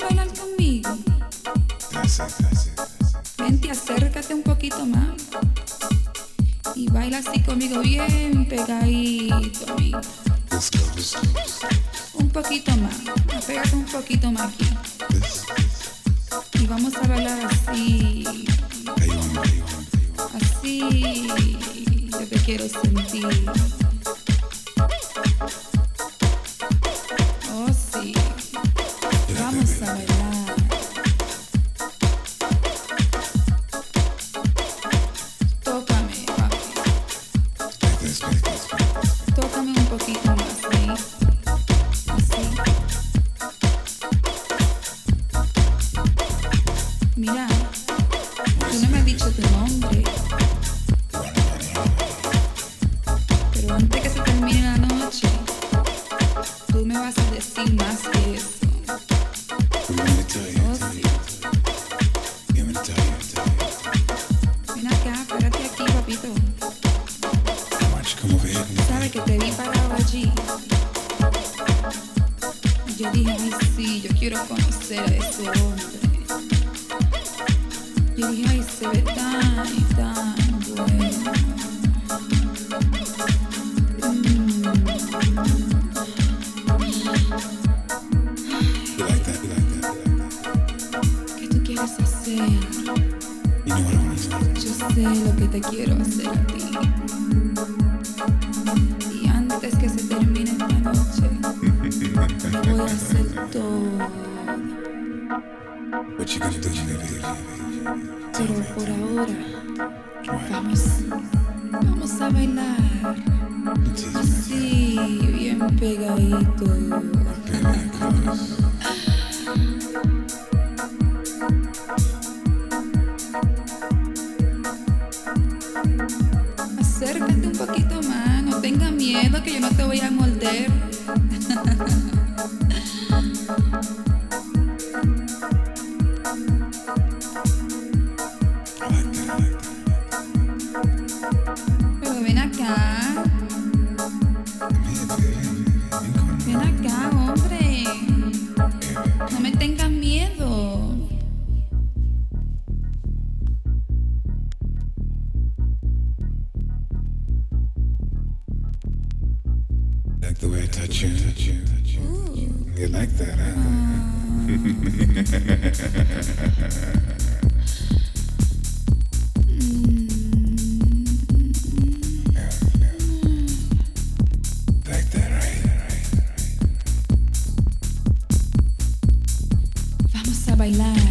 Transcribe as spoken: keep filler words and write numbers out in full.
bailar conmigo? Vente, acércate un poquito más y baila así conmigo bien pegadito, amigo. Un poquito más, pégate un poquito más aquí. Y vamos a bailar así, así, yo te quiero sentir. Oh sí, vamos a bailar. Tócame, papi. Tócame un poquito más, ¿sí? Así. Mira, tú no me has dicho tu nombre. Pero antes que se termine la noche, tú me vas a decir más que eso. Oh, sí. Ven acá, espérate aquí, papito. Sabes que te vi parado allí. Yo dije, ay sí, yo quiero conocer a ese hombre. Yo dije, ay, se ve tan y tan bueno. ¿Qué tú quieres hacer? Yo sé lo que te quiero hacer a ti. Y antes que se termine esta noche, te voy a hacer todo. Pero por ahora, vamos, vamos a bailar. Así, bien pegadito. Acércate un poquito más, no tengas miedo que yo no te voy a morder. Pero ven acá. Ven acá, hombre. No me tengas miedo. Like the way I touch you. Ooh. You like that, huh? Like that, right? Vamos a bailar.